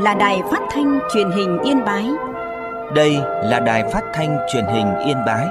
là Đài Phát thanh Truyền hình Yên Bái. Đây là Đài Phát thanh Truyền hình Yên Bái.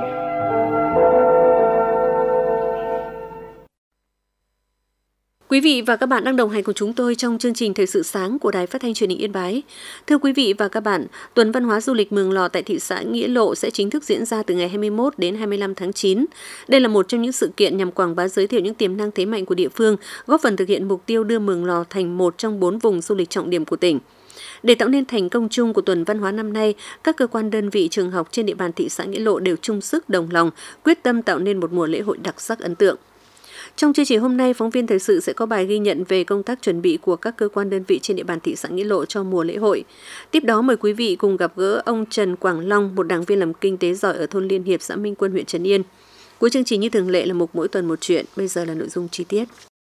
Quý vị và các bạn đang đồng hành cùng chúng tôi trong chương trình Thời sự sáng của Đài Phát thanh Truyền hình Yên Bái. Thưa quý vị và các bạn, Tuần Văn hóa Du lịch Mường Lò tại thị xã Nghĩa Lộ sẽ chính thức diễn ra từ ngày 21 đến 25 tháng 9. Đây là một trong những sự kiện nhằm quảng bá giới thiệu những tiềm năng thế mạnh của địa phương, góp phần thực hiện mục tiêu đưa Mường Lò thành một trong 4 vùng du lịch trọng điểm của tỉnh. Để tạo nên thành công chung của Tuần Văn hóa năm nay, các cơ quan đơn vị trường học trên địa bàn thị xã Nghĩa Lộ đều chung sức đồng lòng, quyết tâm tạo nên một mùa lễ hội đặc sắc ấn tượng. Trong chương trình hôm nay, phóng viên thời sự sẽ có bài ghi nhận về công tác chuẩn bị của các cơ quan đơn vị trên địa bàn thị xã Nghĩa Lộ cho mùa lễ hội. Tiếp đó mời quý vị cùng gặp gỡ ông Trần Quảng Long, một đảng viên làm kinh tế giỏi ở thôn Liên Hiệp, xã Minh Quân, huyện Trấn Yên. Cuối chương trình như thường lệ là mục mỗi tuần một chuyện, bây giờ là nội dung chi tiết.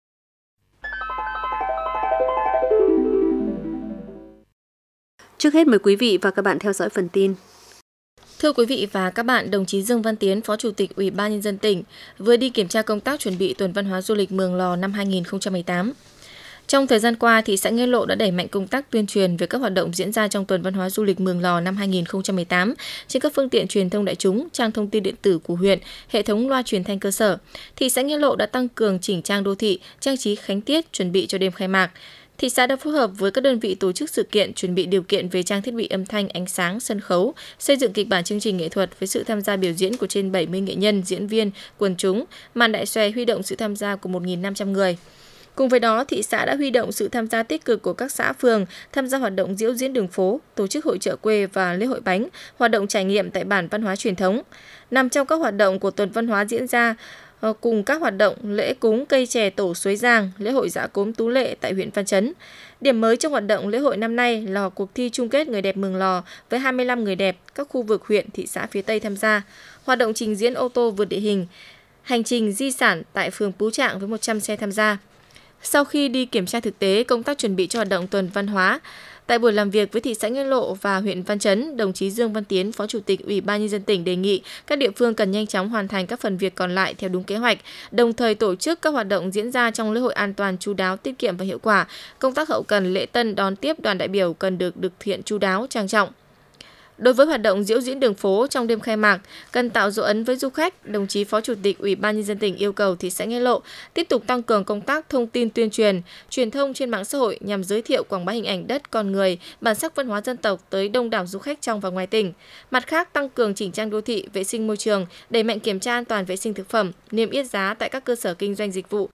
Trước hết mời quý vị và các bạn theo dõi phần tin. Thưa quý vị và các bạn, đồng chí Dương Văn Tiến, Phó Chủ tịch Ủy ban Nhân dân tỉnh, vừa đi kiểm tra công tác chuẩn bị Tuần Văn hóa Du lịch Mường Lò năm 2018. Trong thời gian qua, thị xã Nghĩa Lộ đã đẩy mạnh công tác tuyên truyền về các hoạt động diễn ra trong Tuần Văn hóa Du lịch Mường Lò năm 2018 trên các phương tiện truyền thông đại chúng, trang thông tin điện tử của huyện, hệ thống loa truyền thanh cơ sở. Thị xã Nghĩa Lộ đã tăng cường chỉnh trang đô thị, trang trí khánh tiết, chuẩn bị cho đêm khai mạc. Thị xã đã phối hợp với các đơn vị tổ chức sự kiện chuẩn bị điều kiện về trang thiết bị âm thanh, ánh sáng, sân khấu, xây dựng kịch bản chương trình nghệ thuật với sự tham gia biểu diễn của trên 70 nghệ nhân, diễn viên, quần chúng, màn đại xòe huy động sự tham gia của 1.500 người. Cùng với đó, thị xã đã huy động sự tham gia tích cực của các xã phường tham gia hoạt động diễu diễn đường phố, tổ chức hội chợ quê và lễ hội bánh, hoạt động trải nghiệm tại bản văn hóa truyền thống. Nằm trong các hoạt động của Tuần Văn hóa diễn ra, cùng các hoạt động lễ cúng cây chè tổ Suối Giàng, lễ hội dã cốm Tú Lệ tại huyện Văn Chấn. Điểm mới trong hoạt động lễ hội năm nay là cuộc thi chung kết người đẹp Mường Lò với 25 người đẹp các khu vực huyện, thị xã phía Tây tham gia. Hoạt động trình diễn ô tô vượt địa hình, hành trình di sản tại phường Pú Trạng với 100 xe tham gia. Sau khi đi kiểm tra thực tế công tác chuẩn bị cho hoạt động Tuần Văn hóa, tại buổi làm việc với thị xã Nghĩa Lộ và huyện Văn Chấn, đồng chí Dương Văn Tiến, Phó Chủ tịch Ủy ban Nhân dân tỉnh đề nghị các địa phương cần nhanh chóng hoàn thành các phần việc còn lại theo đúng kế hoạch, đồng thời tổ chức các hoạt động diễn ra trong lễ hội an toàn, chu đáo, tiết kiệm và hiệu quả. Công tác hậu cần lễ tân đón tiếp đoàn đại biểu cần được thực hiện chu đáo, trang trọng. Đối với hoạt động diễu diễn đường phố trong đêm khai mạc, cần tạo dấu ấn với du khách, đồng chí Phó Chủ tịch Ủy ban Nhân dân tỉnh yêu cầu thị xã Nghĩa Lộ tiếp tục tăng cường công tác thông tin tuyên truyền, truyền thông trên mạng xã hội nhằm giới thiệu quảng bá hình ảnh đất, con người, bản sắc văn hóa dân tộc tới đông đảo du khách trong và ngoài tỉnh. Mặt khác, tăng cường chỉnh trang đô thị, vệ sinh môi trường, đẩy mạnh kiểm tra an toàn vệ sinh thực phẩm, niêm yết giá tại các cơ sở kinh doanh dịch vụ.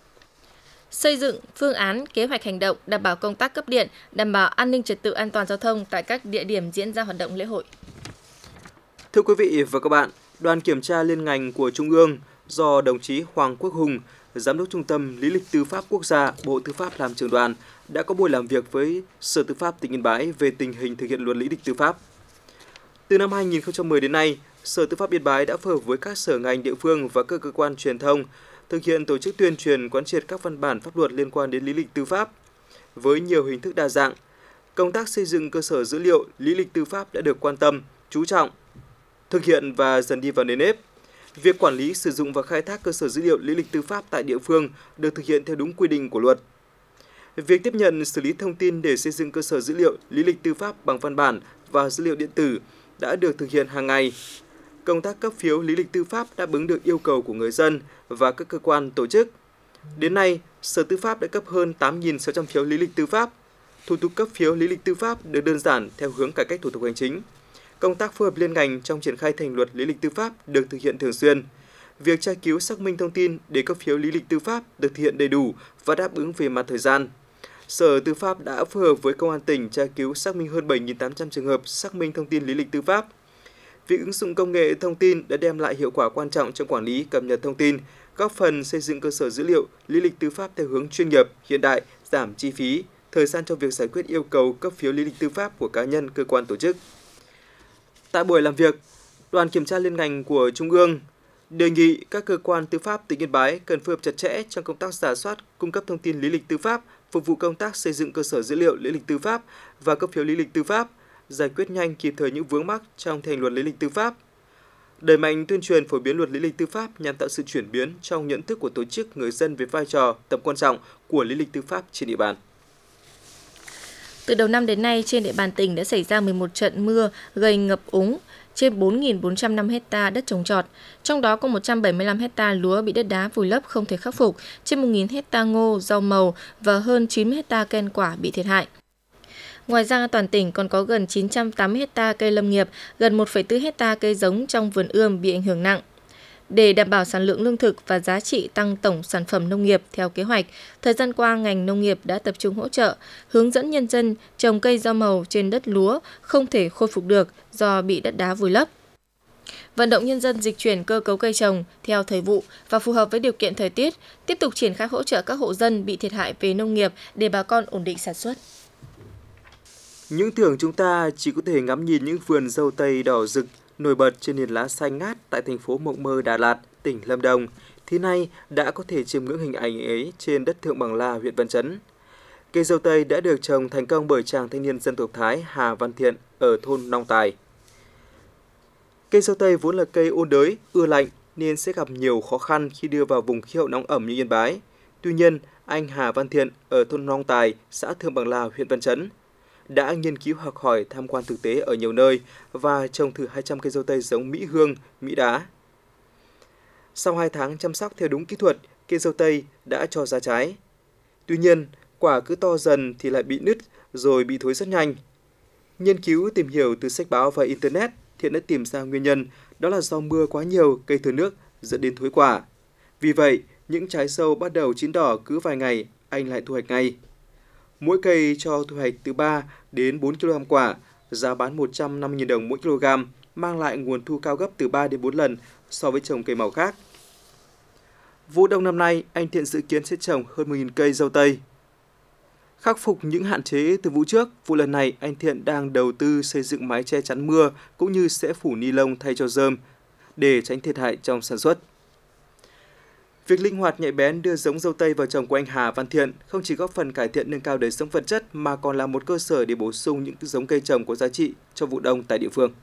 Xây dựng phương án, kế hoạch hành động, đảm bảo công tác cấp điện, đảm bảo an ninh trật tự an toàn giao thông tại các địa điểm diễn ra hoạt động lễ hội. Thưa quý vị và các bạn, đoàn kiểm tra liên ngành của Trung ương do đồng chí Hoàng Quốc Hùng, Giám đốc Trung tâm Lý lịch Tư pháp Quốc gia, Bộ Tư pháp làm trưởng đoàn, đã có buổi làm việc với Sở Tư pháp tỉnh Yên Bái về tình hình thực hiện luật lý lịch tư pháp. Từ năm 2010 đến nay, Sở Tư pháp Yên Bái đã phối hợp với các sở ngành địa phương và các cơ quan truyền thông thực hiện tổ chức tuyên truyền quán triệt các văn bản pháp luật liên quan đến lý lịch tư pháp. Với nhiều hình thức đa dạng, công tác xây dựng cơ sở dữ liệu lý lịch tư pháp đã được quan tâm, chú trọng, thực hiện và dần đi vào nền nếp. Việc quản lý, sử dụng và khai thác cơ sở dữ liệu lý lịch tư pháp tại địa phương được thực hiện theo đúng quy định của luật. Việc tiếp nhận, xử lý thông tin để xây dựng cơ sở dữ liệu lý lịch tư pháp bằng văn bản và dữ liệu điện tử đã được thực hiện hàng ngày. Công tác cấp phiếu lý lịch tư pháp đáp ứng được yêu cầu của người dân và các cơ quan tổ chức. Đến nay, Sở Tư pháp đã cấp hơn 8.600 phiếu lý lịch tư pháp. Thủ tục cấp phiếu lý lịch tư pháp được đơn giản theo hướng cải cách thủ tục hành chính. Công tác phối hợp liên ngành trong triển khai thành luật lý lịch tư pháp được thực hiện thường xuyên. Việc tra cứu xác minh thông tin để cấp phiếu lý lịch tư pháp được thực hiện đầy đủ và đáp ứng về mặt thời gian. Sở Tư pháp đã phối hợp với Công an tỉnh tra cứu xác minh hơn 7.800 trường hợp xác minh thông tin lý lịch tư pháp. Việc ứng dụng công nghệ thông tin đã đem lại hiệu quả quan trọng trong quản lý, cập nhật thông tin, góp phần xây dựng cơ sở dữ liệu lý lịch tư pháp theo hướng chuyên nghiệp, hiện đại, giảm chi phí, thời gian cho việc giải quyết yêu cầu cấp phiếu lý lịch tư pháp của cá nhân, cơ quan tổ chức. Tại buổi làm việc, đoàn kiểm tra liên ngành của Trung ương đề nghị các cơ quan tư pháp tỉnh Yên Bái cần phối hợp chặt chẽ trong công tác rà soát, cung cấp thông tin lý lịch tư pháp, phục vụ công tác xây dựng cơ sở dữ liệu lý lịch tư pháp và cấp phiếu lý lịch tư pháp, giải quyết nhanh kịp thời những vướng mắc trong thi hành luật lý lịch tư pháp. Đẩy mạnh tuyên truyền phổ biến luật lý lịch tư pháp nhằm tạo sự chuyển biến trong nhận thức của tổ chức, người dân về vai trò, tầm quan trọng của lý lịch tư pháp trên địa bàn. Từ đầu năm đến nay, trên địa bàn tỉnh đã xảy ra 11 trận mưa gây ngập úng trên 4.405 hecta đất trồng trọt, trong đó có 175 hecta lúa bị đất đá vùi lấp không thể khắc phục, trên 1.000 hecta ngô, rau màu và hơn 90 hecta cây quả bị thiệt hại. Ngoài ra, toàn tỉnh còn có gần 980 hecta cây lâm nghiệp, gần 1,4 hecta cây giống trong vườn ươm bị ảnh hưởng nặng. Để đảm bảo sản lượng lương thực và giá trị tăng tổng sản phẩm nông nghiệp theo kế hoạch, thời gian qua ngành nông nghiệp đã tập trung hỗ trợ, hướng dẫn nhân dân trồng cây rau màu trên đất lúa không thể khôi phục được do bị đất đá vùi lấp. Vận động nhân dân dịch chuyển cơ cấu cây trồng theo thời vụ và phù hợp với điều kiện thời tiết, tiếp tục triển khai hỗ trợ các hộ dân bị thiệt hại về nông nghiệp để bà con ổn định sản xuất. Những tưởng chúng ta chỉ có thể ngắm nhìn những vườn dâu tây đỏ rực nổi bật trên nền lá xanh ngát tại thành phố Mộng Mơ, Đà Lạt, tỉnh Lâm Đồng, thì nay đã có thể chiêm ngưỡng hình ảnh ấy trên đất Thượng Bằng La, huyện Văn Chấn. Cây dâu tây đã được trồng thành công bởi chàng thanh niên dân tộc Thái Hà Văn Thiện ở thôn Nong Tài. Cây dâu tây vốn là cây ôn đới, ưa lạnh nên sẽ gặp nhiều khó khăn khi đưa vào vùng khí hậu nóng ẩm như Yên Bái. Tuy nhiên, anh Hà Văn Thiện ở thôn Nong Tài, xã Thượng Bằng La, huyện Văn Chấn đã nghiên cứu học hỏi tham quan thực tế ở nhiều nơi và trồng thử 200 cây dâu tây giống Mỹ Hương, Mỹ Đá. Sau 2 tháng chăm sóc theo đúng kỹ thuật, cây dâu tây đã cho ra trái. Tuy nhiên, quả cứ to dần thì lại bị nứt rồi bị thối rất nhanh. Nghiên cứu tìm hiểu từ sách báo và Internet, Thiện đã tìm ra nguyên nhân đó là do mưa quá nhiều, cây thừa nước dẫn đến thối quả. Vì vậy, những trái dâu bắt đầu chín đỏ cứ vài ngày, anh lại thu hoạch ngay. Mỗi cây cho thu hoạch từ 3 đến 4 kg quả, giá bán 150.000 đồng mỗi kg, mang lại nguồn thu cao gấp từ 3 đến 4 lần so với trồng cây màu khác. Vụ đông năm nay, anh Thiện dự kiến sẽ trồng hơn 10.000 cây dâu tây. Khắc phục những hạn chế từ vụ trước, vụ lần này anh Thiện đang đầu tư xây dựng mái che chắn mưa cũng như sẽ phủ ni lông thay cho rơm để tránh thiệt hại trong sản xuất. Việc linh hoạt nhạy bén đưa giống dâu tây vào trồng của anh Hà Văn Thiện không chỉ góp phần cải thiện nâng cao đời sống vật chất mà còn là một cơ sở để bổ sung những giống cây trồng có giá trị cho vụ đông tại địa phương.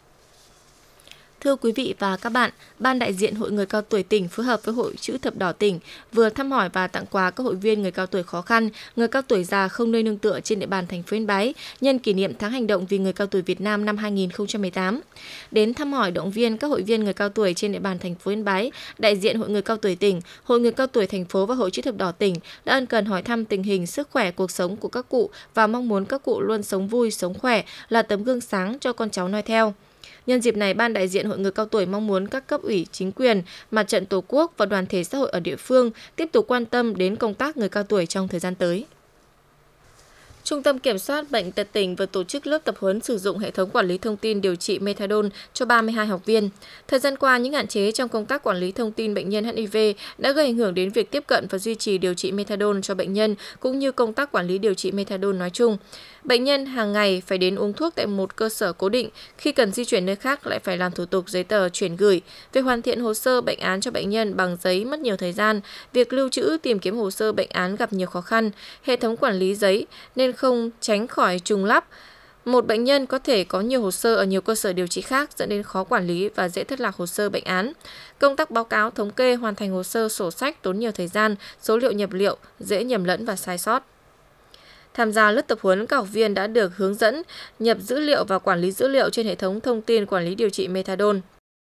Thưa quý vị và các bạn, Ban đại diện Hội Người Cao Tuổi tỉnh phối hợp với Hội Chữ Thập Đỏ tỉnh vừa thăm hỏi và tặng quà các hội viên người cao tuổi khó khăn, người cao tuổi già không nơi nương tựa trên địa bàn thành phố Yên Bái nhân kỷ niệm tháng hành động vì người cao tuổi Việt Nam năm 2018. Đến thăm hỏi động viên các hội viên người cao tuổi trên địa bàn thành phố Yên Bái, đại diện Hội Người Cao Tuổi tỉnh, Hội Người Cao Tuổi thành phố và Hội Chữ Thập Đỏ tỉnh đã ân cần hỏi thăm tình hình sức khỏe cuộc sống của các cụ và mong muốn các cụ luôn sống vui, sống khỏe, là tấm gương sáng cho con cháu noi theo. Nhân dịp này, Ban đại diện Hội Người Cao Tuổi mong muốn các cấp ủy, chính quyền, Mặt trận Tổ quốc và đoàn thể xã hội ở địa phương tiếp tục quan tâm đến công tác người cao tuổi trong thời gian tới. Trung tâm Kiểm soát Bệnh tật tỉnh vừa tổ chức lớp tập huấn sử dụng hệ thống quản lý thông tin điều trị methadone cho 32 học viên. Thời gian qua, những hạn chế trong công tác quản lý thông tin bệnh nhân HIV đã gây ảnh hưởng đến việc tiếp cận và duy trì điều trị methadone cho bệnh nhân, cũng như công tác quản lý điều trị methadone nói chung. Bệnh nhân hàng ngày phải đến uống thuốc tại một cơ sở cố định, khi cần di chuyển nơi khác lại phải làm thủ tục giấy tờ chuyển gửi. Việc hoàn thiện hồ sơ bệnh án cho bệnh nhân bằng giấy mất nhiều thời gian, việc lưu trữ tìm kiếm hồ sơ bệnh án gặp nhiều khó khăn, hệ thống quản lý giấy nên không tránh khỏi trùng lắp. Một bệnh nhân có thể có nhiều hồ sơ ở nhiều cơ sở điều trị khác dẫn đến khó quản lý và dễ thất lạc hồ sơ bệnh án. Công tác báo cáo thống kê hoàn thành hồ sơ sổ sách tốn nhiều thời gian, số liệu nhập liệu dễ nhầm lẫn và sai sót. Tham gia lớp tập huấn, các học viên đã được hướng dẫn nhập dữ liệu và quản lý dữ liệu trên hệ thống thông tin quản lý điều trị methadone.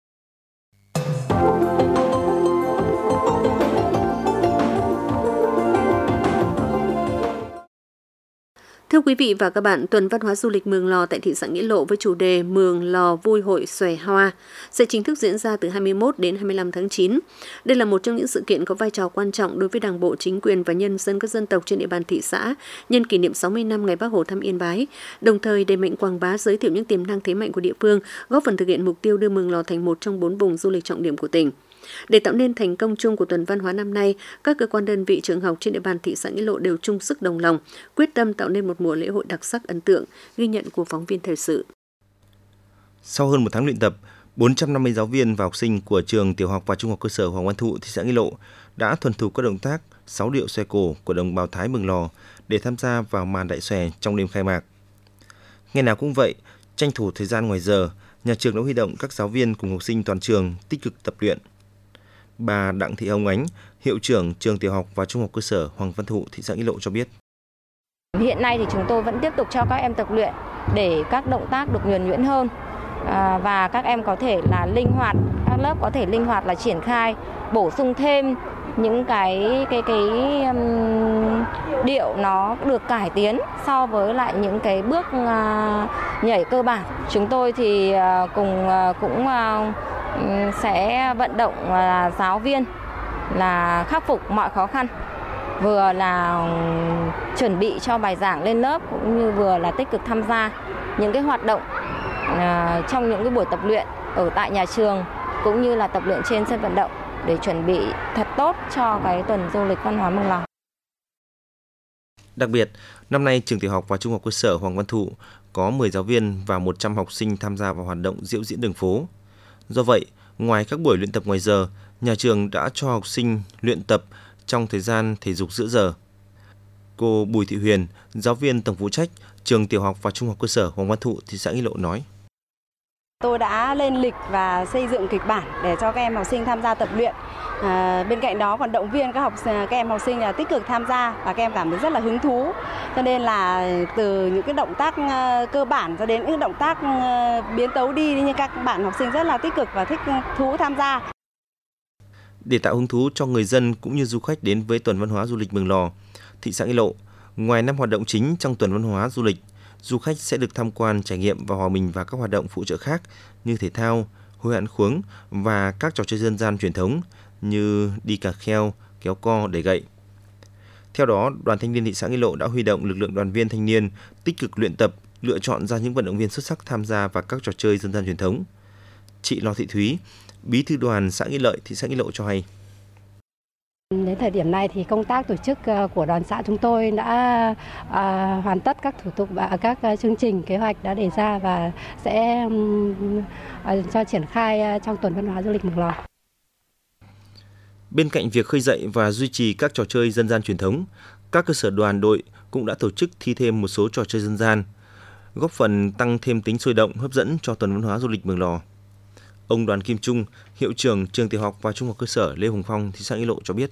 Thưa quý vị và các bạn, tuần văn hóa du lịch Mường Lò tại thị xã Nghĩa Lộ với chủ đề Mường Lò vui hội xòe hoa sẽ chính thức diễn ra từ 21 đến 25 tháng 9. Đây là một trong những sự kiện có vai trò quan trọng đối với Đảng bộ, chính quyền và nhân dân các dân tộc trên địa bàn thị xã nhân kỷ niệm 60 năm ngày Bác Hồ thăm Yên Bái, đồng thời đẩy mạnh quảng bá, giới thiệu những tiềm năng thế mạnh của địa phương, góp phần thực hiện mục tiêu đưa Mường Lò thành một trong 4 vùng du lịch trọng điểm của tỉnh. Để tạo nên thành công chung của tuần văn hóa năm nay, các cơ quan đơn vị, trường học trên địa bàn thị xã Nghĩa Lộ đều chung sức đồng lòng, quyết tâm tạo nên một mùa lễ hội đặc sắc ấn tượng, ghi nhận của phóng viên thời sự. Sau hơn một tháng luyện tập, 450 giáo viên và học sinh của trường tiểu học và trung học cơ sở Hoàng Văn Thụ, thị xã Nghĩa Lộ đã thuần thục các động tác sáo điệu xòe cổ của đồng bào Thái Mường Lò để tham gia vào màn đại xòe trong đêm khai mạc. Ngày nào cũng vậy, tranh thủ thời gian ngoài giờ, nhà trường đã huy động các giáo viên cùng học sinh toàn trường tích cực tập luyện. Bà Đặng Thị Hồng Ánh, hiệu trưởng trường tiểu học và trung học cơ sở Hoàng Văn Thụ, thị xã Nghĩa Lộ cho biết. Hiện nay thì chúng tôi vẫn tiếp tục cho các em tập luyện để các động tác được nhuần nhuyễn hơn và các em có thể là linh hoạt, các lớp có thể linh hoạt là triển khai, bổ sung thêm những cái điệu nó được cải tiến so với lại những cái bước nhảy cơ bản. Chúng tôi thì cũng sẽ vận động giáo viên là khắc phục mọi khó khăn, vừa là chuẩn bị cho bài giảng lên lớp cũng như vừa là tích cực tham gia những cái hoạt động trong những cái buổi tập luyện ở tại nhà trường cũng như là tập luyện trên sân vận động để chuẩn bị thật tốt cho cái tuần du lịch văn hóa Mường Lò. Đặc biệt, năm nay trường tiểu học và trung học cơ sở Hoàng Văn Thụ có 10 giáo viên và 100 học sinh tham gia vào hoạt động diễu diễn đường phố. Do vậy, ngoài các buổi luyện tập ngoài giờ, nhà trường đã cho học sinh luyện tập trong thời gian thể dục giữa giờ. Cô Bùi Thị Huyền, giáo viên tổng phụ trách trường tiểu học và trung học cơ sở Hoàng Văn Thụ, thị xã Nghi Lộ nói: Tôi đã lên lịch và xây dựng kịch bản để cho các em học sinh tham gia tập luyện. Bên cạnh đó còn động viên các em học sinh là tích cực tham gia và các em cảm thấy rất là hứng thú. Cho nên là từ những cái động tác cơ bản cho đến những động tác biến tấu đi nhưng các bạn học sinh rất là tích cực và thích thú tham gia. Để tạo hứng thú cho người dân cũng như du khách đến với tuần văn hóa du lịch Mường Lò, thị xã Nghi Lộ, ngoài 5 hoạt động chính trong tuần văn hóa du lịch, du khách sẽ được tham quan, trải nghiệm và hòa mình vào các hoạt động phụ trợ khác như thể thao, hối hạn khuống và các trò chơi dân gian truyền thống như đi cà kheo, kéo co, đẩy gậy. Theo đó, Đoàn Thanh niên thị xã Nghi Lộ đã huy động lực lượng đoàn viên thanh niên tích cực luyện tập, lựa chọn ra những vận động viên xuất sắc tham gia vào các trò chơi dân gian truyền thống. Chị Lò Thị Thúy, Bí thư đoàn xã Nghi Lợi, thị xã Nghi Lộ cho hay: Đến thời điểm này thì công tác tổ chức của đoàn xã chúng tôi đã hoàn tất các thủ tục và các chương trình kế hoạch đã đề ra và sẽ cho triển khai trong tuần văn hóa du lịch Mường Lò. Bên cạnh việc khơi dậy và duy trì các trò chơi dân gian truyền thống, các cơ sở đoàn đội cũng đã tổ chức thi thêm một số trò chơi dân gian, góp phần tăng thêm tính sôi động, hấp dẫn cho tuần văn hóa du lịch Mường Lò. Ông Đoàn Kim Trung, hiệu trưởng trường tiểu học và trung học cơ sở Lê Hồng Phong, thị xã Nghi Lộ cho biết: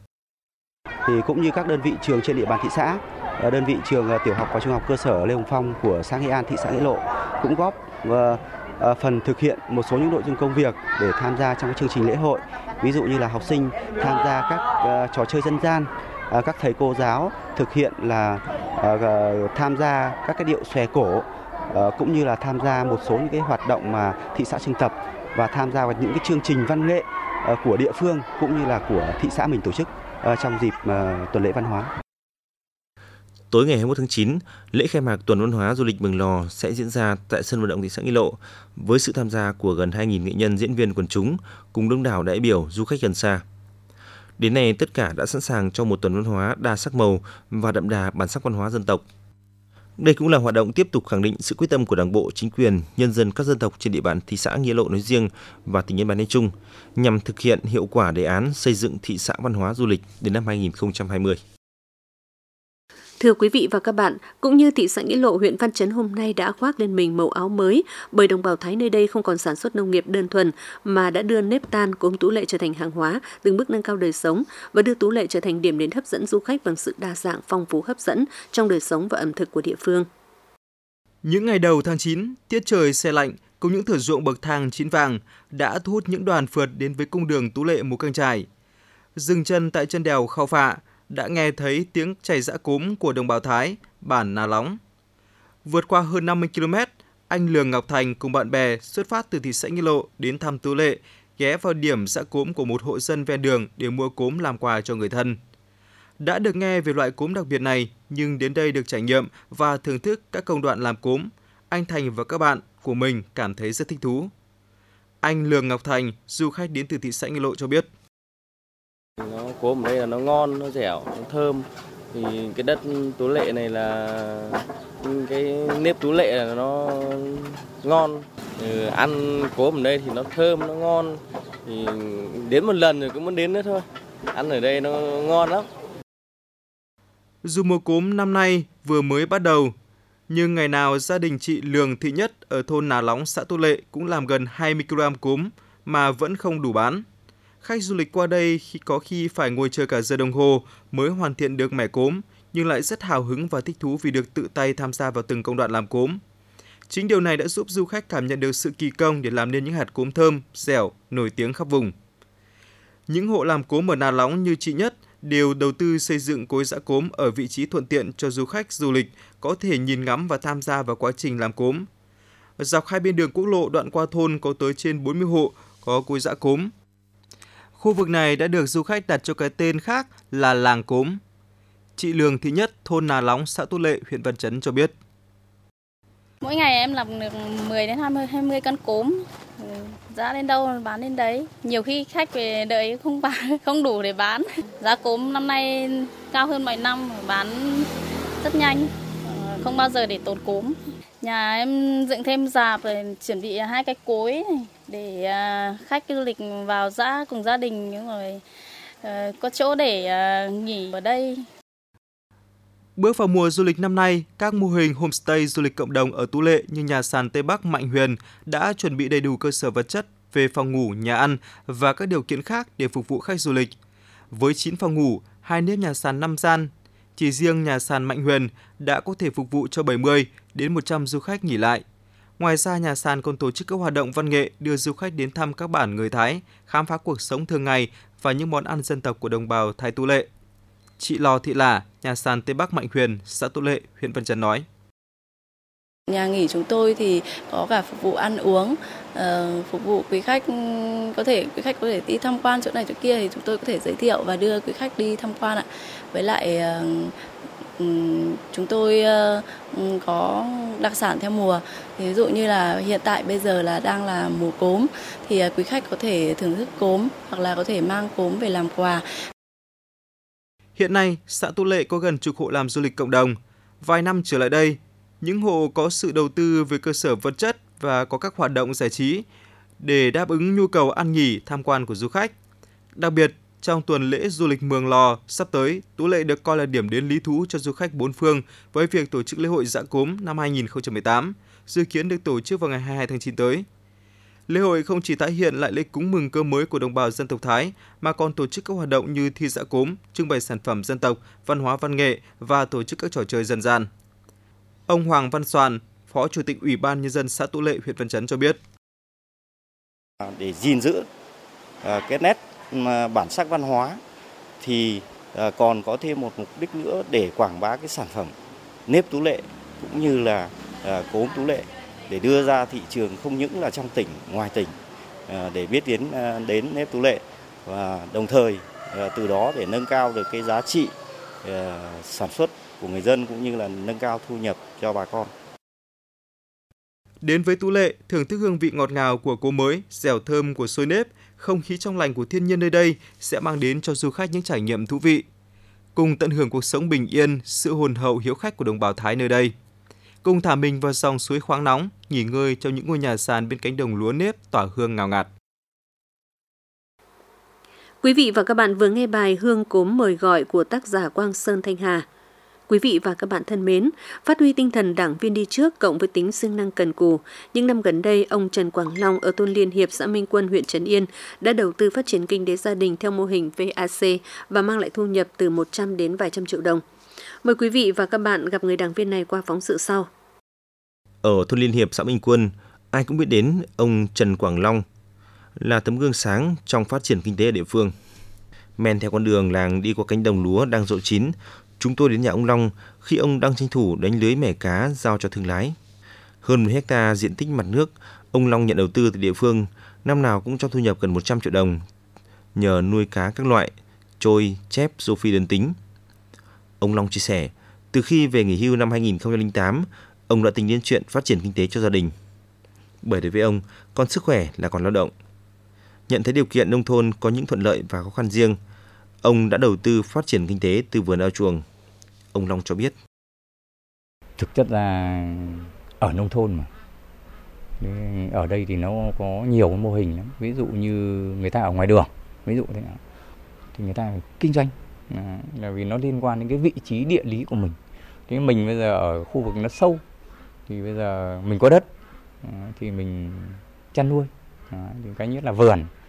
Thì cũng như các đơn vị trường trên địa bàn thị xã, đơn vị trường tiểu học và trung học cơ sở Lê Hồng Phong của xã Nghệ An, thị xã Nghĩa Lộ cũng góp phần thực hiện một số những nội dung công việc để tham gia trong chương trình lễ hội. Ví dụ như là học sinh tham gia các trò chơi dân gian, các thầy cô giáo thực hiện là tham gia các cái điệu xòe cổ, cũng như là tham gia một số những cái hoạt động mà thị xã trưng tập và tham gia vào những cái chương trình văn nghệ của địa phương cũng như là của thị xã mình tổ chức trong dịp tuần lễ văn hóa. Tối ngày 21 tháng 9, lễ khai mạc tuần văn hóa du lịch Mường Lò sẽ diễn ra tại sân vận động thị xã Nghi Lộ với sự tham gia của gần 2.000 nghệ nhân, diễn viên, quần chúng cùng đông đảo đại biểu, du khách gần xa. Đến nay, tất cả đã sẵn sàng cho một tuần văn hóa đa sắc màu và đậm đà bản sắc văn hóa dân tộc. Đây cũng là hoạt động tiếp tục khẳng định sự quyết tâm của Đảng bộ, chính quyền, nhân dân các dân tộc trên địa bàn thị xã Nghĩa Lộ nói riêng và tỉnh Yên Bái nói chung nhằm thực hiện hiệu quả đề án xây dựng thị xã văn hóa du lịch đến năm 2020. Thưa quý vị và các bạn, cũng như thị xã Nghĩa Lộ, huyện Văn Chấn hôm nay đã khoác lên mình màu áo mới bởi đồng bào Thái nơi đây không còn sản xuất nông nghiệp đơn thuần mà đã đưa nếp tan cốm Tú Lệ trở thành hàng hóa, từng bước nâng cao đời sống và đưa Tú Lệ trở thành điểm đến hấp dẫn du khách bằng sự đa dạng, phong phú hấp dẫn trong đời sống và ẩm thực của địa phương. Những ngày đầu tháng 9, tiết trời se lạnh cùng những thửa ruộng bậc thang chín vàng đã thu hút những đoàn phượt đến với cung đường Tú Lệ Mù Căng Chải. Dừng chân tại chân đèo Khao Phạ, đã nghe thấy tiếng chảy giã cốm của đồng bào Thái, bản Nà Lóng. Vượt qua hơn 50 km, anh Lường Ngọc Thành cùng bạn bè xuất phát từ thị xã Nghi Lộ đến thăm Tú Lệ, ghé vào điểm giã cốm của một hộ dân ven đường để mua cốm làm quà cho người thân. Đã được nghe về loại cốm đặc biệt này, nhưng đến đây được trải nghiệm và thưởng thức các công đoạn làm cốm, anh Thành và các bạn của mình cảm thấy rất thích thú. Anh Lường Ngọc Thành, du khách đến từ thị xã Nghi Lộ cho biết: Cốm ở đây là nó ngon, nó dẻo, nó thơm. Thì cái đất Tú Lệ này là cái nếp Tú Lệ là nó ngon. Thì ăn cốm ở đây thì nó thơm, nó ngon. Thì đến một lần rồi cũng muốn đến nữa thôi. Ăn ở đây nó ngon lắm. Dù mùa cốm năm nay vừa mới bắt đầu, nhưng ngày nào gia đình chị Lường Thị Nhất ở thôn Nà Lóng, xã Tú Lệ cũng làm gần 20 kg cốm mà vẫn không đủ bán. Khách du lịch qua đây có khi phải ngồi chờ cả giờ đồng hồ mới hoàn thiện được mẻ cốm, nhưng lại rất hào hứng và thích thú vì được tự tay tham gia vào từng công đoạn làm cốm. Chính điều này đã giúp du khách cảm nhận được sự kỳ công để làm nên những hạt cốm thơm, dẻo, nổi tiếng khắp vùng. Những hộ làm cốm ở Nà Lóng như chị Nhất đều đầu tư xây dựng cối giã cốm ở vị trí thuận tiện cho du khách du lịch có thể nhìn ngắm và tham gia vào quá trình làm cốm. Dọc hai bên đường quốc lộ đoạn qua thôn có tới trên 40 hộ có cối giã cốm. Khu vực này đã được du khách đặt cho cái tên khác là làng cốm. Chị Lường Thị Nhất, thôn Nà Lóng, xã Tú Lệ, huyện Văn Chấn cho biết. Mỗi ngày em làm được 10 đến 20 cân cốm. Giá đến đâu bán đến đấy. Nhiều khi khách về đợi không đủ để bán. Giá cốm năm nay cao hơn mọi năm, bán rất nhanh, không bao giờ để tốn cốm. Nhà em dựng thêm rạp rồi chuẩn bị 2 cái cối này để khách du lịch vào giã cùng gia đình, rồi có chỗ để nghỉ ở đây. Bước vào mùa du lịch năm nay, các mô hình homestay du lịch cộng đồng ở Tú Lệ như nhà sàn Tây Bắc Mạnh Huyền đã chuẩn bị đầy đủ cơ sở vật chất về phòng ngủ, nhà ăn và các điều kiện khác để phục vụ khách du lịch. Với 9 phòng ngủ, 2 nếp nhà sàn 5 gian, chỉ riêng nhà sàn Mạnh Huyền đã có thể phục vụ cho 70 đến 100 du khách nghỉ lại. Ngoài ra, nhà sàn còn tổ chức các hoạt động văn nghệ đưa du khách đến thăm các bản người Thái, khám phá cuộc sống thường ngày và những món ăn dân tộc của đồng bào Thái Tú Lệ. Chị Lò Thị Lả, nhà sàn Tây Bắc Mạnh Huyền, xã Tú Lệ, huyện Văn Chấn nói. Nhà nghỉ chúng tôi thì có cả phục vụ ăn uống, phục vụ quý khách có thể đi tham quan chỗ này chỗ kia thì chúng tôi có thể giới thiệu và đưa quý khách đi tham quan ạ. Với lại chúng tôi có đặc sản theo mùa. Ví dụ như là hiện tại bây giờ là đang là mùa cốm thì quý khách có thể thưởng thức cốm hoặc là có thể mang cốm về làm quà. Hiện nay, xã Tú Lệ có gần chục hộ làm du lịch cộng đồng. Vài năm trở lại đây, những hộ có sự đầu tư về cơ sở vật chất và có các hoạt động giải trí để đáp ứng nhu cầu ăn nghỉ, tham quan của du khách. Đặc biệt, trong tuần lễ du lịch Mường Lò sắp tới, Tú Lệ được coi là điểm đến lý thú cho du khách bốn phương với việc tổ chức lễ hội giã cốm năm 2018, dự kiến được tổ chức vào ngày 22 tháng 9 tới. Lễ hội không chỉ tái hiện lại lễ cúng mừng cơm mới của đồng bào dân tộc Thái, mà còn tổ chức các hoạt động như thi giã cốm, trưng bày sản phẩm dân tộc, văn hóa văn nghệ và tổ chức các trò chơi dân gian. Ông Hoàng Văn Soàn, Phó Chủ tịch Ủy ban Nhân dân xã Tú Lệ, huyện Văn Chấn cho biết. Để gìn giữ cái nét bản sắc văn hóa thì còn có thêm một mục đích nữa để quảng bá cái sản phẩm nếp Tú Lệ cũng như là cốm Tú Lệ để đưa ra thị trường không những là trong tỉnh, ngoài tỉnh để biết đến nếp Tú Lệ và đồng thời từ đó để nâng cao được cái giá trị sản xuất của người dân cũng như là nâng cao thu nhập cho bà con. Đến với Tú Lệ, thưởng thức hương vị ngọt ngào của cốm mới, dẻo thơm của xôi nếp, không khí trong lành của thiên nhiên nơi đây sẽ mang đến cho du khách những trải nghiệm thú vị. Cùng tận hưởng cuộc sống bình yên, sự hồn hậu hiếu khách của đồng bào Thái nơi đây. Cùng thả mình vào dòng suối khoáng nóng, nghỉ ngơi trong những ngôi nhà sàn bên cánh đồng lúa nếp tỏa hương ngào ngạt. Quý vị và các bạn vừa nghe bài Hương cốm mời gọi của tác giả Quang Sơn Thanh Hà. Quý vị và các bạn thân mến, phát huy tinh thần đảng viên đi trước cộng với tính siêng năng cần cù, những năm gần đây, ông Trần Quảng Long ở thôn Liên Hiệp, xã Minh Quân, huyện Trấn Yên đã đầu tư phát triển kinh tế gia đình theo mô hình VAC và mang lại thu nhập từ 100 đến vài trăm triệu đồng. Mời quý vị và các bạn gặp người đảng viên này qua phóng sự sau. Ở thôn Liên Hiệp, xã Minh Quân, ai cũng biết đến ông Trần Quảng Long là tấm gương sáng trong phát triển kinh tế ở địa phương. Men theo con đường làng đi qua cánh đồng lúa đang rộ chín, chúng tôi đến nhà ông Long khi ông đang tranh thủ đánh lưới mẻ cá giao cho thương lái. Hơn 1 hecta diện tích mặt nước, ông Long nhận đầu tư từ địa phương, năm nào cũng cho thu nhập gần 100 triệu đồng, nhờ nuôi cá các loại, trôi, chép, rô phi đơn tính. Ông Long chia sẻ, từ khi về nghỉ hưu năm 2008, ông đã tính đến chuyện phát triển kinh tế cho gia đình. Bởi đối với ông, còn sức khỏe là còn lao động. Nhận thấy điều kiện nông thôn có những thuận lợi và khó khăn riêng, ông đã đầu tư phát triển kinh tế từ vườn ao chuồng. Ông Long cho biết. Thực chất là ở nông thôn mà. Ở đây thì nó có nhiều mô hình lắm. Ví dụ như người ta ở ngoài đường, ví dụ thế nào, thì người ta kinh doanh. Là vì nó liên quan đến cái vị trí địa lý của mình. Thế mình bây giờ ở khu vực nó sâu, thì bây giờ mình có đất, thì mình chăn nuôi. Thì cái nhất là vườn.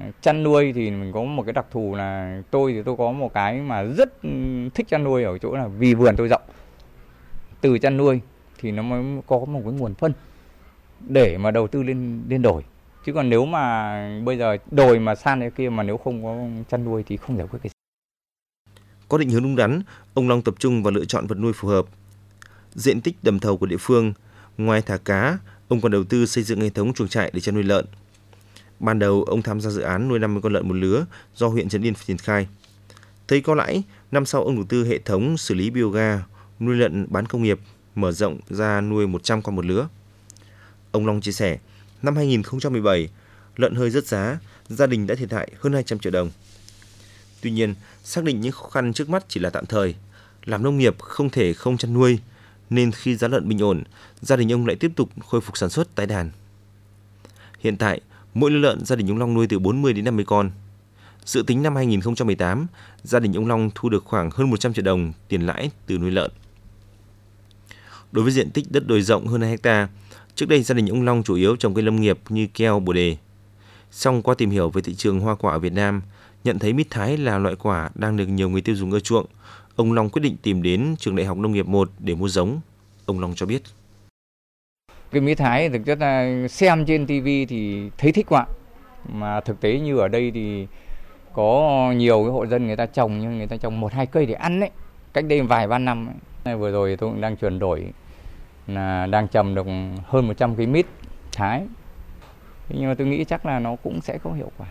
Chăn nuôi thì mình có một cái đặc thù là tôi có một cái mà rất thích chăn nuôi ở chỗ là vì vườn tôi rộng. Từ chăn nuôi thì nó mới có một cái nguồn phân để mà đầu tư lên đồi. Chứ còn nếu mà bây giờ đồi mà san cái kia mà nếu không có chăn nuôi thì không giải quyết cái gì. Có định hướng đúng đắn, ông Long tập trung vào lựa chọn vật nuôi phù hợp. Diện tích đầm thầu của địa phương, ngoài thả cá, ông còn đầu tư xây dựng hệ thống chuồng trại để chăn nuôi lợn. Ban đầu, ông tham gia dự án nuôi 50 con lợn một lứa do huyện Trấn Yên triển khai. Thấy có lãi, năm sau ông đầu tư hệ thống xử lý bioga, nuôi lợn bán công nghiệp, mở rộng ra nuôi 100 con một lứa. Ông Long chia sẻ, năm 2017, lợn hơi rớt giá, gia đình đã thiệt hại hơn 200 triệu đồng. Tuy nhiên, xác định những khó khăn trước mắt chỉ là tạm thời. Làm nông nghiệp không thể không chăn nuôi, nên khi giá lợn bình ổn, gia đình ông lại tiếp tục khôi phục sản xuất tái đàn. Hiện tại, mỗi lứa lợn gia đình ông Long nuôi từ 40 đến 50 con. Dự tính năm 2018, gia đình ông Long thu được khoảng hơn 100 triệu đồng tiền lãi từ nuôi lợn. Đối với diện tích đất đồi rộng hơn 2 hectare, trước đây gia đình ông Long chủ yếu trồng cây lâm nghiệp như keo, bồ đề. Song qua tìm hiểu về thị trường hoa quả ở Việt Nam, nhận thấy mít Thái là loại quả đang được nhiều người tiêu dùng ưa chuộng, ông Long quyết định tìm đến Trường Đại học Nông nghiệp 1 để mua giống. Ông Long cho biết. Cái mít Thái thực chất là xem trên TV thì thấy thích quá. Mà thực tế như ở đây thì có nhiều cái hộ dân người ta trồng nhưng người ta trồng 1-2 cây để ăn đấy. Cách đây vài ba năm ấy. Vừa rồi tôi cũng đang chuyển đổi là đang trồng được hơn 100 cây mít Thái. Nhưng mà tôi nghĩ chắc là nó cũng sẽ có hiệu quả.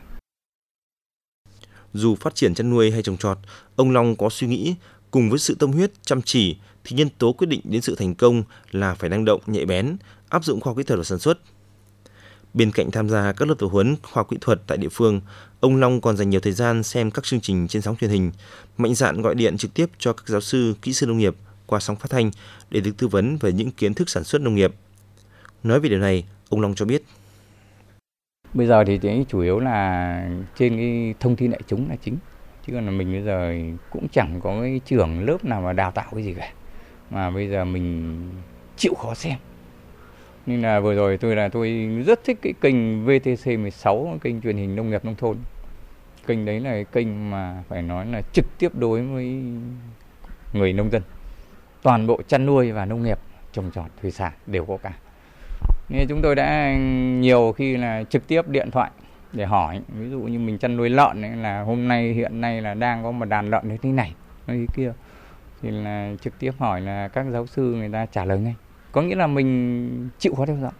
Dù phát triển chăn nuôi hay trồng trọt, ông Long có suy nghĩ cùng với sự tâm huyết, chăm chỉ thì nhân tố quyết định đến sự thành công là phải năng động, nhạy bén, áp dụng khoa học kỹ thuật vào sản xuất. Bên cạnh tham gia các lớp tập huấn khoa học kỹ thuật tại địa phương, ông Long còn dành nhiều thời gian xem các chương trình trên sóng truyền hình, mạnh dạn gọi điện trực tiếp cho các giáo sư, kỹ sư nông nghiệp qua sóng phát thanh để được tư vấn về những kiến thức sản xuất nông nghiệp. Nói về điều này, ông Long cho biết. Bây giờ thì chủ yếu là trên cái thông tin đại chúng là chính. Chứ còn là mình bây giờ cũng chẳng có cái trường lớp nào mà đào tạo cái gì cả. Mà bây giờ mình chịu khó xem. Nên là vừa rồi tôi rất thích cái kênh VTC 16, kênh truyền hình nông nghiệp nông thôn. Kênh đấy là kênh mà phải nói là trực tiếp đối với người nông dân. Toàn bộ chăn nuôi và nông nghiệp, trồng trọt, thủy sản đều có cả. Nên chúng tôi đã nhiều khi là trực tiếp điện thoại để hỏi, ví dụ như mình chăn nuôi lợn ấy, là hiện nay là đang có một đàn lợn như thế này, như thế kia, thì là trực tiếp hỏi là các giáo sư người ta trả lời ngay. Có nghĩa là mình chịu khó theo dõi.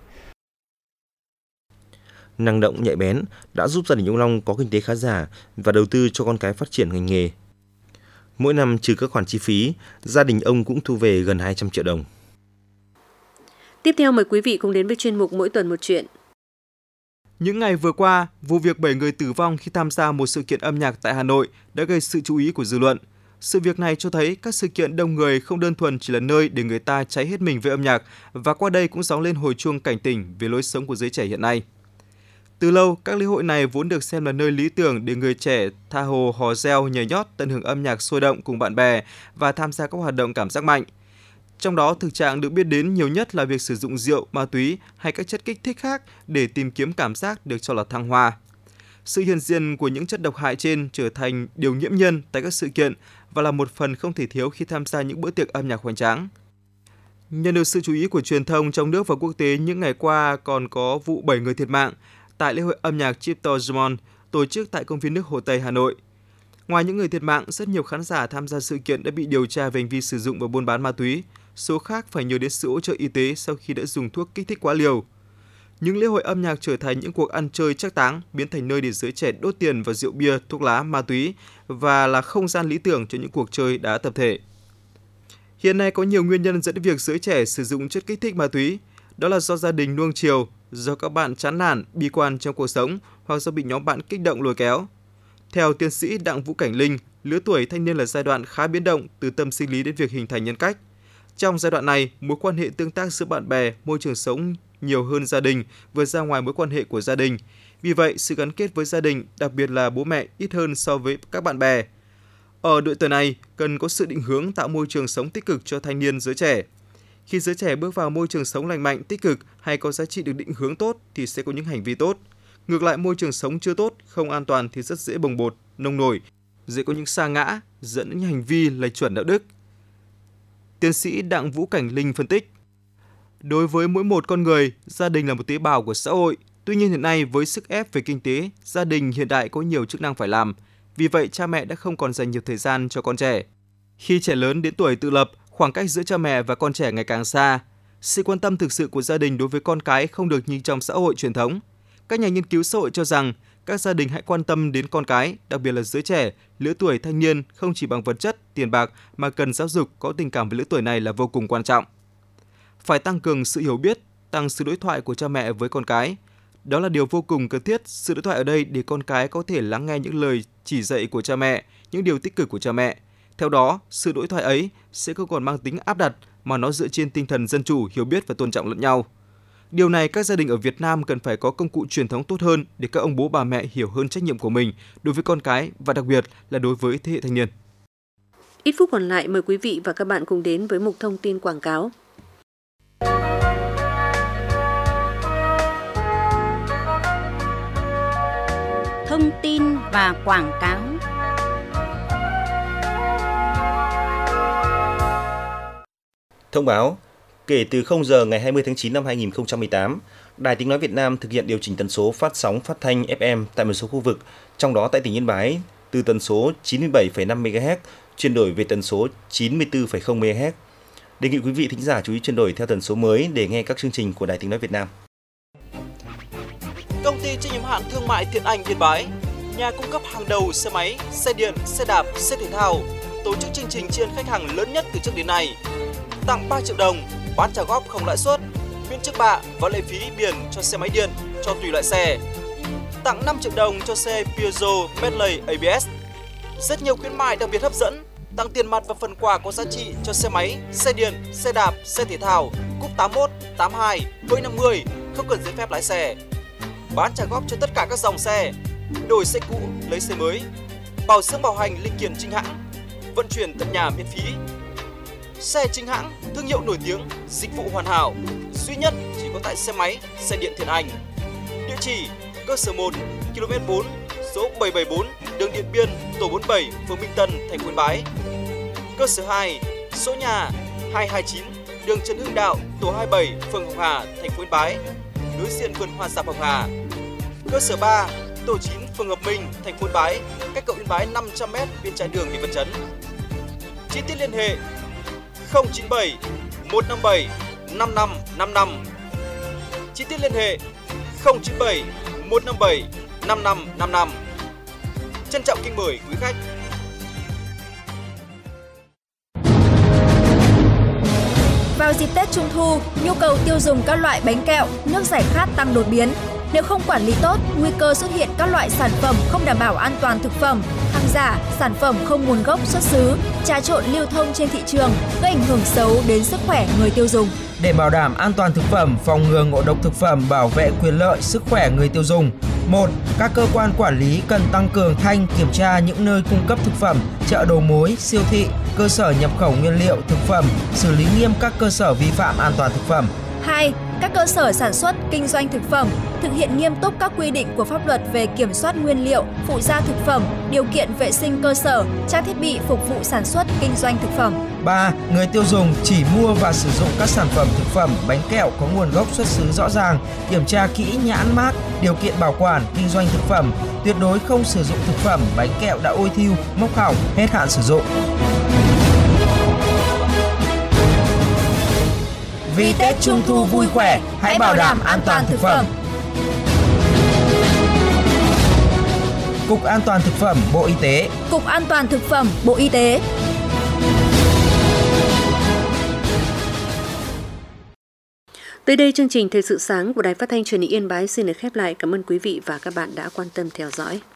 Năng động nhạy bén đã giúp gia đình ông Long có kinh tế khá giả và đầu tư cho con cái phát triển ngành nghề. Mỗi năm trừ các khoản chi phí, gia đình ông cũng thu về gần 200 triệu đồng. Tiếp theo mời quý vị cùng đến với chuyên mục Mỗi tuần một chuyện. Những ngày vừa qua, vụ việc 7 người tử vong khi tham gia một sự kiện âm nhạc tại Hà Nội đã gây sự chú ý của dư luận. Sự việc này cho thấy các sự kiện đông người không đơn thuần chỉ là nơi để người ta cháy hết mình với âm nhạc, và qua đây cũng gióng lên hồi chuông cảnh tỉnh về lối sống của giới trẻ hiện nay. Từ lâu, các lễ hội này vốn được xem là nơi lý tưởng để người trẻ tha hồ hò reo, nhảy nhót, tận hưởng âm nhạc sôi động cùng bạn bè và tham gia các hoạt động cảm giác mạnh. Trong đó, thực trạng được biết đến nhiều nhất là việc sử dụng rượu, ma túy hay các chất kích thích khác để tìm kiếm cảm giác được cho là thăng hoa. Sự hiện diện của những chất độc hại trên trở thành điều nghiễm nhiên tại các sự kiện và là một phần không thể thiếu khi tham gia những bữa tiệc âm nhạc hoành tráng. Nhận được sự chú ý của truyền thông trong nước và quốc tế, những ngày qua còn có vụ 7 người thiệt mạng tại lễ hội âm nhạc Chiptosmon tổ chức tại công viên nước Hồ Tây, Hà Nội. Ngoài những người thiệt mạng, rất nhiều khán giả tham gia sự kiện đã bị điều tra về hành vi sử dụng và buôn bán ma túy. Số khác phải nhờ đến sự hỗ trợ y tế sau khi đã dùng thuốc kích thích quá liều. Những lễ hội âm nhạc trở thành những cuộc ăn chơi trác táng, biến thành nơi để giới trẻ đốt tiền vào rượu bia, thuốc lá, ma túy và là không gian lý tưởng cho những cuộc chơi đá tập thể. Hiện nay có nhiều nguyên nhân dẫn đến việc giới trẻ sử dụng chất kích thích ma túy. Đó là do gia đình nuông chiều, do các bạn chán nản, bi quan trong cuộc sống hoặc do bị nhóm bạn kích động lôi kéo. Theo tiến sĩ Đặng Vũ Cảnh Linh, lứa tuổi thanh niên là giai đoạn khá biến động từ tâm sinh lý đến việc hình thành nhân cách. Trong giai đoạn này, mối quan hệ tương tác giữa bạn bè, môi trường sống nhiều hơn gia đình, vượt ra ngoài mối quan hệ của gia đình. Vì vậy, sự gắn kết với gia đình, đặc biệt là bố mẹ, ít hơn so với các bạn bè. Ở độ tuổi này, cần có sự định hướng tạo môi trường sống tích cực cho thanh niên giới trẻ. Khi giới trẻ bước vào môi trường sống lành mạnh, tích cực hay có giá trị được định hướng tốt thì sẽ có những hành vi tốt. Ngược lại, môi trường sống chưa tốt, không an toàn thì rất dễ bồng bột, nông nổi, dễ có những sa ngã, dẫn đến những hành vi lệch chuẩn đạo đức. Tiến sĩ Đặng Vũ Cảnh Linh phân tích, đối với mỗi một con người, gia đình là một tế bào của xã hội. Tuy nhiên hiện nay với sức ép về kinh tế, gia đình hiện đại có nhiều chức năng phải làm. Vì vậy, cha mẹ đã không còn dành nhiều thời gian cho con trẻ. Khi trẻ lớn đến tuổi tự lập, khoảng cách giữa cha mẹ và con trẻ ngày càng xa. Sự quan tâm thực sự của gia đình đối với con cái không được như trong xã hội truyền thống. Các nhà nghiên cứu xã hội cho rằng, các gia đình hãy quan tâm đến con cái, đặc biệt là giới trẻ, lứa tuổi thanh niên không chỉ bằng vật chất, tiền bạc mà cần giáo dục có tình cảm với lứa tuổi này là vô cùng quan trọng. Phải tăng cường sự hiểu biết, tăng sự đối thoại của cha mẹ với con cái. Đó là điều vô cùng cần thiết, sự đối thoại ở đây để con cái có thể lắng nghe những lời chỉ dạy của cha mẹ, những điều tích cực của cha mẹ. Theo đó, sự đối thoại ấy sẽ không còn mang tính áp đặt mà nó dựa trên tinh thần dân chủ, hiểu biết và tôn trọng lẫn nhau. Điều này các gia đình ở Việt Nam cần phải có công cụ truyền thống tốt hơn để các ông bố bà mẹ hiểu hơn trách nhiệm của mình đối với con cái và đặc biệt là đối với thế hệ thanh niên. Ít phút còn lại, mời quý vị và các bạn cùng đến với mục thông tin quảng cáo. Thông tin và quảng cáo. Thông báo, kể từ 0 giờ ngày 20 tháng 9 năm 2018, Đài Tiếng nói Việt Nam thực hiện điều chỉnh tần số phát sóng phát thanh FM tại một số khu vực, trong đó tại tỉnh Yên Bái từ tần số 97,5 MHz chuyển đổi về tần số 94,0 MHz. Đề nghị quý vị thính giả chú ý chuyển đổi theo tần số mới để nghe các chương trình của Đài Tiếng nói Việt Nam. Công ty trách nhiệm hạn thương mại Thiện Anh Yên Bái, nhà cung cấp hàng đầu xe máy, xe điện, xe đạp, xe thể thao, tổ chức chương trình tri ân khách hàng lớn nhất từ trước đến nay. Tặng 3 triệu đồng, bán trả góp không lãi suất, miễn trước bạ và lệ phí biển cho xe máy điện cho tùy loại xe. Tặng 5 triệu đồng cho xe Peugeot Medley ABS. Rất nhiều khuyến mại đặc biệt hấp dẫn, tặng tiền mặt và phần quà có giá trị cho xe máy, xe điện, xe đạp, xe thể thao, cúp 81, 82, hơi 50, không cần giấy phép lái xe. Bán trả góp cho tất cả các dòng xe, đổi xe cũ lấy xe mới, bảo dưỡng bảo hành linh kiện chính hãng, vận chuyển tận nhà miễn phí. Xe chính hãng, thương hiệu nổi tiếng, dịch vụ hoàn hảo, duy nhất chỉ có tại xe máy, xe điện Thiện Anh. Địa chỉ: cơ sở 1, km 4, số 774, đường Điện Biên, tổ 47, phường Minh Tân, thành phố Yên Bái. Cơ sở 2, số nhà 229, đường Trần Hưng Đạo, tổ 27, phường Hồng Hà, thành phố Yên Bái, đối diện vườn hoa Dạp Hồng Hà. Cơ sở 3, tổ 9, phường Hợp Minh, thành phố Yên Bái, cách cầu Yên Bái 500m bên trái đường Nguyễn Văn Chấn. Chi tiết liên hệ 097 157 5555. Chi tiết liên hệ 097 157 5555. Trân trọng kính mời quý khách. Vào dịp Tết Trung thu, nhu cầu tiêu dùng các loại bánh kẹo, nước giải khát tăng đột biến. Nếu không quản lý tốt, nguy cơ xuất hiện các loại sản phẩm không đảm bảo an toàn thực phẩm, hàng giả, sản phẩm không nguồn gốc xuất xứ, trà trộn lưu thông trên thị trường, gây ảnh hưởng xấu đến sức khỏe người tiêu dùng. Để bảo đảm an toàn thực phẩm, phòng ngừa ngộ độc thực phẩm, bảo vệ quyền lợi, sức khỏe người tiêu dùng. 1. Các cơ quan quản lý cần tăng cường thanh kiểm tra những nơi cung cấp thực phẩm, chợ đầu mối, siêu thị, cơ sở nhập khẩu nguyên liệu thực phẩm, xử lý nghiêm các cơ sở vi phạm an toàn thực phẩm. 2. Các cơ sở sản xuất, kinh doanh thực phẩm thực hiện nghiêm túc các quy định của pháp luật về kiểm soát nguyên liệu, phụ gia thực phẩm, điều kiện vệ sinh cơ sở, trang thiết bị phục vụ sản xuất, kinh doanh thực phẩm. 3. Người tiêu dùng chỉ mua và sử dụng các sản phẩm thực phẩm, bánh kẹo có nguồn gốc xuất xứ rõ ràng, kiểm tra kỹ nhãn mác, điều kiện bảo quản, kinh doanh thực phẩm, tuyệt đối không sử dụng thực phẩm, bánh kẹo đã ôi thiu, mốc hỏng, hết hạn sử dụng. Vì Tết Trung thu vui khỏe, hãy bảo đảm an toàn thực phẩm. Cục An toàn thực phẩm, Bộ Y tế. Cục An toàn thực phẩm, Bộ Y tế. Tới đây chương trình Thời sự sáng của Đài Phát thanh Truyền hình Yên Bái xin được khép lại. Cảm ơn quý vị và các bạn đã quan tâm theo dõi.